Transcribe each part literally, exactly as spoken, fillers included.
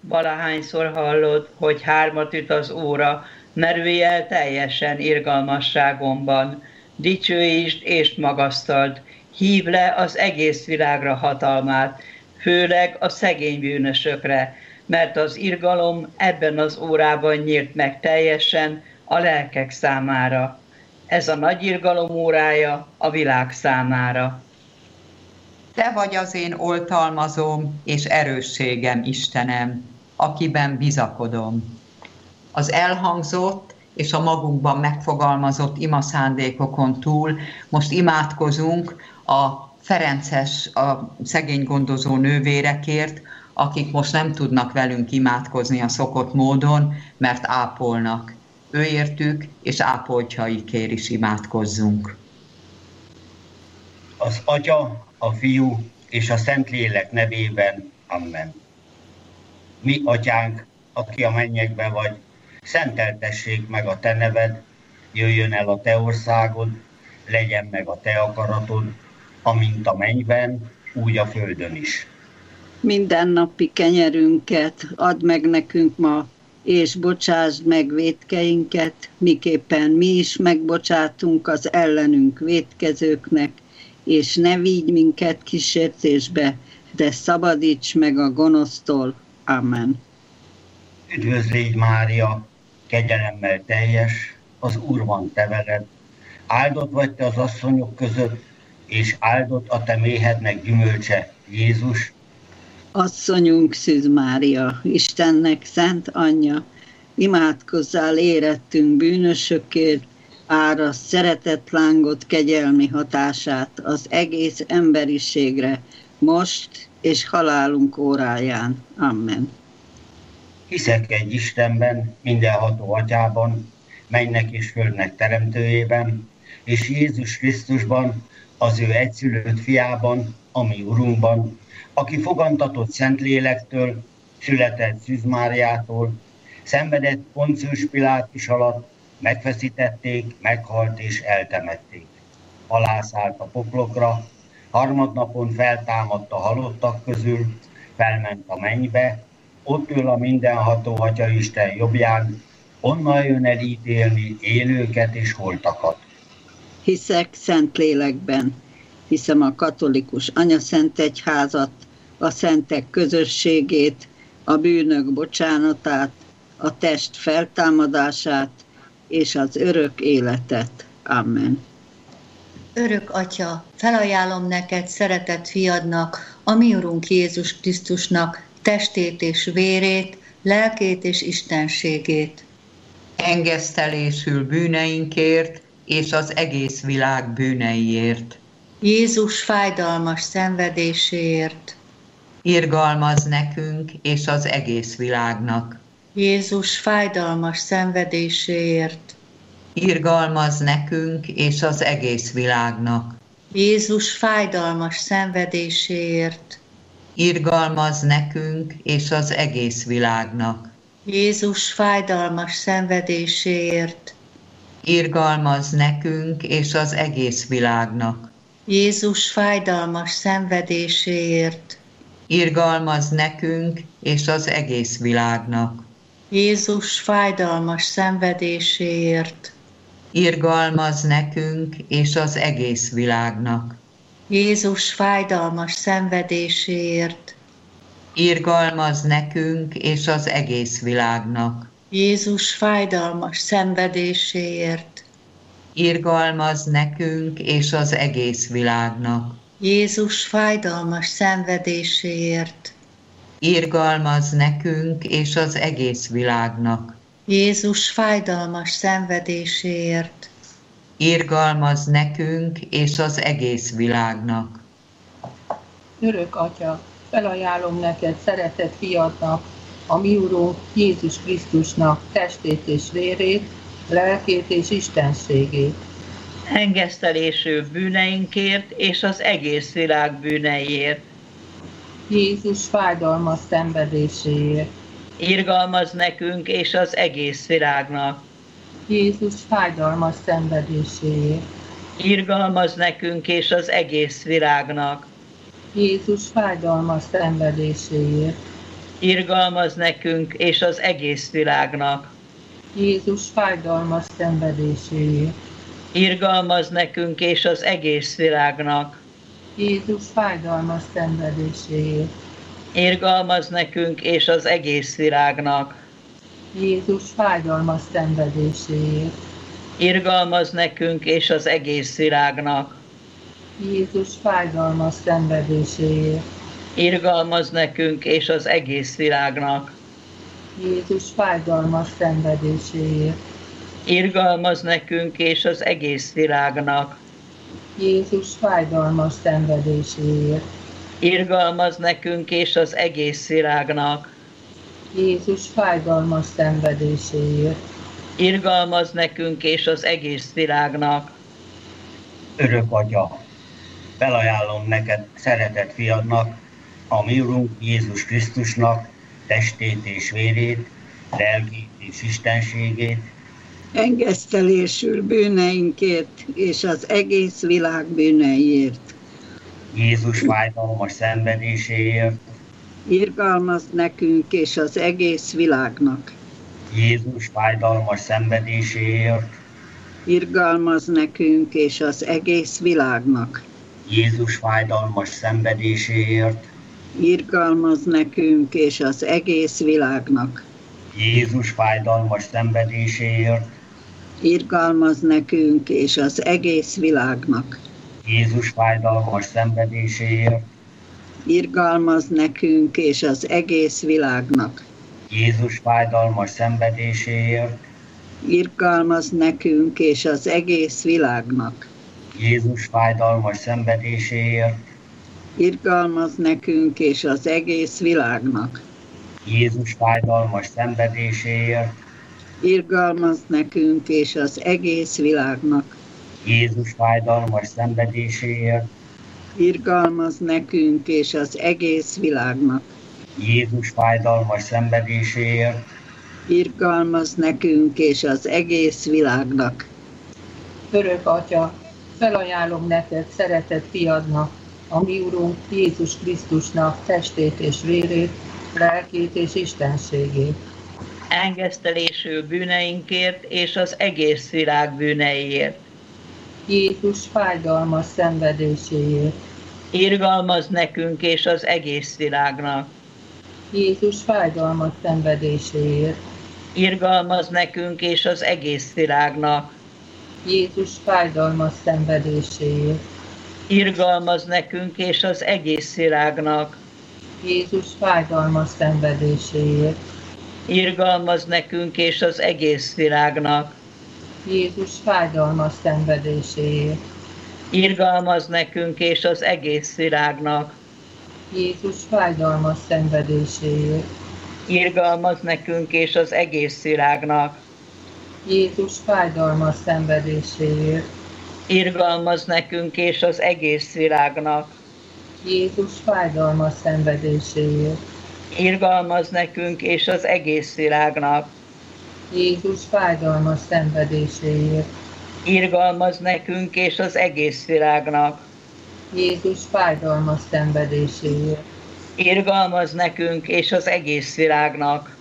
Valahányszor hallod, hogy hármat üt az óra, merülj el teljesen irgalmasságomban. Dicsőítsd és magasztald, hívd le az egész világra hatalmát, főleg a szegény bűnösökre, mert az irgalom ebben az órában nyílt meg teljesen a lelkek számára. Ez a nagy irgalom órája a világ számára. Te vagy az én oltalmazóm és erősségem, Istenem, akiben bizakodom. Az elhangzott és a magunkban megfogalmazott imaszándékokon túl most imádkozunk a ferences, a szegény gondozó nővérekért, akik most nem tudnak velünk imádkozni a szokott módon, mert ápolnak. Őértük és ápoltjaikért is imádkozzunk. Az Atya, a Fiú és a Szentlélek nevében. Amen. Mi, Atyánk, aki a mennyekben vagy, szenteltessék meg a Te neved, jöjjön el a Te országod, legyen meg a Te akaratod, amint a mennyben, úgy a földön is. Mindennapi kenyerünket add meg nekünk ma, és bocsásd meg vétkeinket, miképpen mi is megbocsátunk az ellenünk vétkezőknek, és ne vigy minket kísértésbe, de szabadíts meg a gonosztól. Amen. Üdvözl légy, Mária, kegyelemmel teljes, az Úr van te veled. Áldott vagy te az asszonyok között, és áldott a te méhednek gyümölcse, Jézus. Asszonyunk Szűz Mária, Istennek szent anyja, imádkozzál érettünk bűnösökért, árasd szeretett lángot kegyelmi hatását az egész emberiségre, most és halálunk óráján. Amen. Hiszek egy Istenben, mindenható Atyában, mennynek és földnek teremtőjében, és Jézus Krisztusban, az ő egyszülött fiában, a mi Urunkban, aki fogantatott Szentlélektől, született Szűz Máriától, szenvedett Poncius Pilátus alatt, megfeszítették, meghalt és eltemették. Alászállt a poklokra, harmadnapon feltámadt a halottak közül, felment a mennybe, ott ül a mindenható Atyaisten jobbján, onnan jön el ítélni élőket és holtakat. Hiszek Szentlélekben, hiszem a katolikus anyaszent egyházat, a szentek közösségét, a bűnök bocsánatát, a test feltámadását és az örök életet. Amen. Örök Atya, felajánlom neked szeretett fiadnak, a mi Urunk Jézus Krisztusnak testét és vérét, lelkét és istenségét. Engesztelésül bűneinkért és az egész világ bűneiért. Jézus fájdalmas szenvedéséért. Irgalmazz nekünk és az egész világnak. Jézus fájdalmas szenvedéséért. Irgalmazz nekünk és az egész világnak. Jézus fájdalmas szenvedéséért. Irgalmazz nekünk és az egész világnak. Jézus fájdalmas szenvedéséért. Irgalmazz nekünk és az egész világnak. Jézus fájdalmas szenvedéséért. Irgalmazz nekünk és az egész világnak. Jézus fájdalmas szenvedéséért. Irgalmazz nekünk és az egész világnak. Jézus fájdalmas szenvedéséért. Irgalmazz nekünk és az egész világnak. Jézus fájdalmas szenvedéséért. Irgalmazz nekünk és az egész világnak. Jézus fájdalmas szenvedéséért. Irgalmazz nekünk és az egész világnak. Jézus fájdalmas szenvedéséért. Irgalmazz nekünk és az egész világnak. Örök Atya, felajánlom neked szeretett fiadnak, a mi Urunk Jézus Krisztusnak testét és vérét, lelkét és istenségét. Engesztelésű bűneinkért és az egész világ bűneiért. Jézus fájdalmas szenvedéséért. Irgalmazz nekünk és az egész világnak. Jézus fájdalmas szenvedéséért. Irgalmazz nekünk és az egész világnak. Jézus fájdalmas szenvedéséért. irgalmaz nekünk és az egész világnak. Jézus fájdalmas szenvedéséért. Irgalmaz nekünk és az egész világnak. Jézus fájdalmas szenvedéséért. Irgalmaz nekünk és az egész világnak. Jézus fájdalmas szenvedéséért. Irgalmaz nekünk és az egész világnak. Jézus fájdalmas szenvedéséért. Irgalmaz nekünk és az egész világnak. Jézus fájdalmas szenvedéséért. Irgalmaz nekünk és az egész világnak. Jézus fájdalmas szenvedéséért. Irgalmaz nekünk és az egész világnak. Jézus fájdalmas szenvedéséért. Irgalmaz nekünk és az egész világnak. Örök Atya, felajánlom neked szeretett fiadnak, a mi Urunk Jézus Krisztusnak testét és vérét, lelkét és istenségét, engesztelésül bűneinkért és az egész világ bűneiért. Jézus fájdalmas szenvedéséért, Irgalmaz nekünk és az egész világnak. Jézus fájdalmas szenvedéséért, Irgalmaz nekünk és az egész világnak. Jézus fájdalmas szenvedéséért, Irgalmaz nekünk és az egész világnak. Jézus fájdalmas szenvedéséért, Irgalmaz nekünk és az egész világnak. Jézus fájdalmas szenvedéséért, Irgalmaz nekünk és az egész világnak. Jézus fájdalmas szenvedéséért, Irgalmaz nekünk és az egész világnak. Jézus fájdalmas szenvedéséért, Irgalmaz nekünk és az egész világnak. Jézus fájdalmas szenvedéséért, Irgalmaz nekünk és az egész világnak. Jézus fájdalmas szenvedéséért, Irgalmaz nekünk és az egész világnak. Jézus fájdalmas szenvedéséért, Irgalmaz nekünk és az egész világnak. Örök Atya, felajánlom neked szeretett fiadnak, a mi Urunk Jézus Krisztusnak testét és vérét, lelkét és istenségét. Engesztelésül bűneinkért és az egész világ bűneiért. Jézus fájdalmas szenvedéséért. Irgalmaz nekünk és az egész világnak. Jézus fájdalmas szenvedéséért. Irgalmaz nekünk és az egész világnak. Jézus fájdalmas szenvedéséért. Irgalmaz nekünk és az egész világnak. Jézus fájdalmas szenvedéséért. Irgalmaz nekünk és az egész világnak. Jézus fájdalmas szenvedéséért. Irgalmaz nekünk és az egész világnak. Jézus fájdalmas szenvedéséért. Irgalmaz nekünk és az egész világnak. Jézus fájdalmas szenvedéséért. Irgalmaz nekünk és az egész világnak. Jézus fájdalmas szenvedéséért. Irgalmaz nekünk és az egész világnak. Jézus fájdalmas szenvedéséért. Irgalmaz nekünk és az egész világnak. Jézus fájdalmas szenvedéséért. Irgalmaz nekünk és az egész világnak.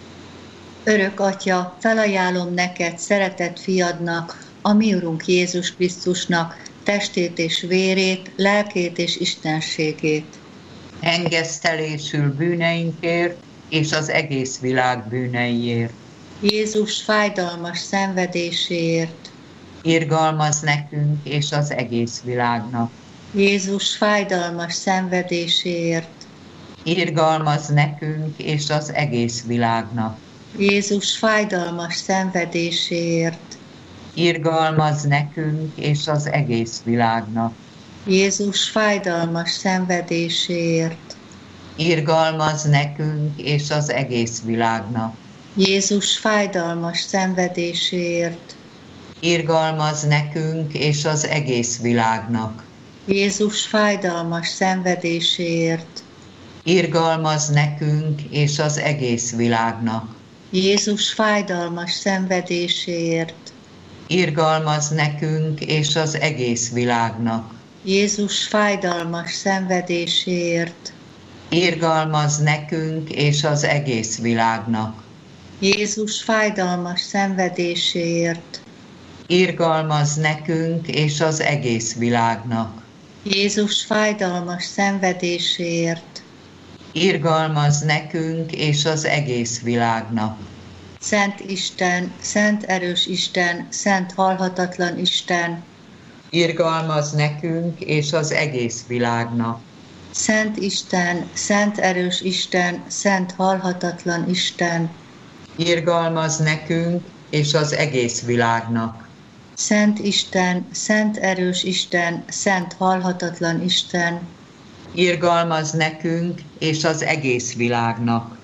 Örök Atya, felajánlom neked szeretett fiadnak, a mi Urunk Jézus Krisztusnak testét és vérét, lelkét és istenségét. Engesztelésül bűneinkért és az egész világ bűneiért. Jézus fájdalmas szenvedéséért. Irgalmaz nekünk és az egész világnak. Jézus fájdalmas szenvedéséért. Irgalmaz nekünk és az egész világnak. Jézus fájdalmas szenvedéséért. Irgalmaz nekünk és az egész világnak. Jézus fájdalmas szenvedéséért. Irgalmaz nekünk és az egész világnak. Jézus fájdalmas szenvedéséért. Irgalmaz nekünk és az egész világnak. Jézus fájdalmas szenvedéséért. Irgalmaz nekünk és az egész világnak. Jézus fájdalmas szenvedéséért. Irgalmaz nekünk és az egész világnak. Jézus fájdalmas szenvedéséért. Irgalmaz nekünk és az egész világnak. Jézus fájdalmas szenvedéséért. Irgalmaz nekünk és az egész világnak. Jézus fájdalmas szenvedéséért. Irgalmaz nekünk és az egész világnak. Szent Isten, szent erős Isten, szent halhatatlan Isten. Irgalmaz nekünk és az egész világnak. Szent Isten, szent erős Isten, szent halhatatlan Isten. Irgalmaz nekünk és az egész világnak. Szent Isten, szent erős Isten, szent halhatatlan Isten. Irgalmaz nekünk és az egész világnak.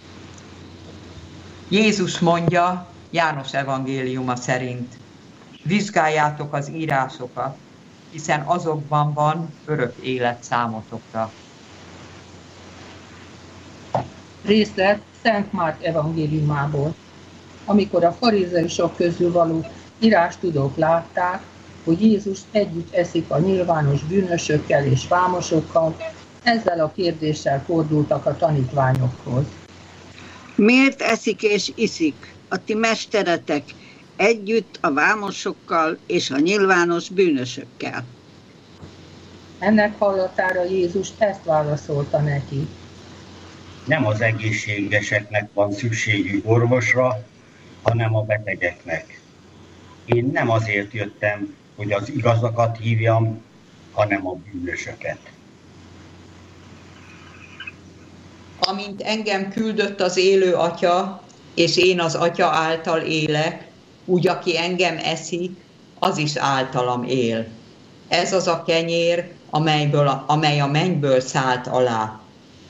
Jézus mondja János evangéliuma szerint: vizsgáljátok az írásokat, hiszen azokban van örök élet számotokra. Részlet Szent Márk evangéliumából. Amikor a farizeusok közül való írástudók látták, hogy Jézus együtt eszik a nyilvános bűnösökkel és vámosokkal, ezzel a kérdéssel fordultak a tanítványokhoz. Miért eszik és iszik a ti mesteretek együtt a vámosokkal és a nyilvános bűnösökkel? Ennek hallatára Jézus ezt válaszolta neki. Nem az egészségeseknek van szükségük orvosra, hanem a betegeknek. Én nem azért jöttem, hogy az igazakat hívjam, hanem a bűnösöket. Amint engem küldött az élő Atya, és én az Atya által élek, úgy aki engem eszik, az is általam él. Ez az a kenyér, amelyből, amely a mennyből szállt alá.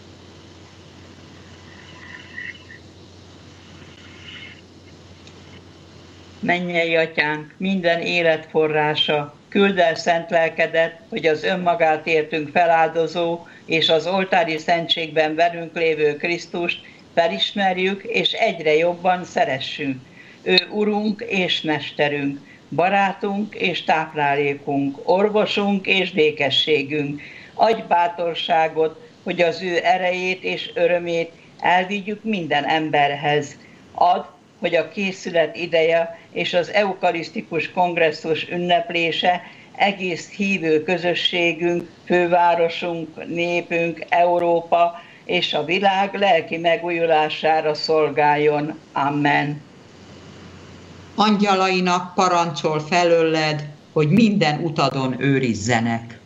Mennyei Atyánk, minden élet forrása, küldd el szent lelkedet, hogy az önmagát értünk feláldozó és az oltári szentségben velünk lévő Krisztust felismerjük és egyre jobban szeressünk. Ő Urunk és Mesterünk, barátunk és táplálékunk, orvosunk és békességünk. Adj bátorságot, hogy az ő erejét és örömét elvigyük minden emberhez. Add, hogy a készület ideje és az eukarisztikus kongresszus ünneplése egész hívő közösségünk, fővárosunk, népünk, Európa és a világ lelki megújulására szolgáljon. Amen. Angyalainak parancsol felőled, hogy minden utadon őrizzenek.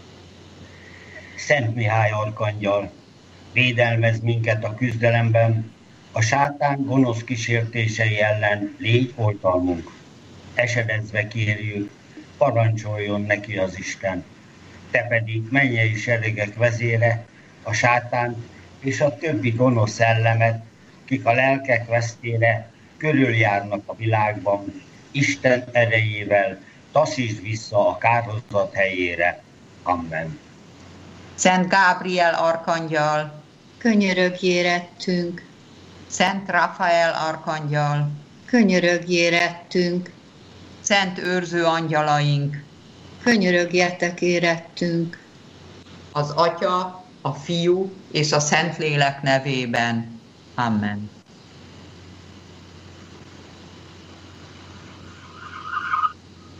Szent Mihály arkangyal, védelmezz minket a küzdelemben, a sátán gonosz kísértései ellen légy oltalmunk. Esedezve kérjük, parancsoljon neki az Isten. Te pedig mennyei seregek vezére, a sátánt és a többi gonosz szellemet, kik a lelkek vesztére körüljárnak a világban, Isten erejével taszítsd vissza a kárhozat helyére. Amen. Szent Gábriel arkangyal, Könyörögj érettünk. Szent Rafael arkangyal, Könyörögj érettünk. Szent őrző angyalaink, Könyörögjetek érettünk. az Atya, a Fiú és a Szentlélek nevében. Amen.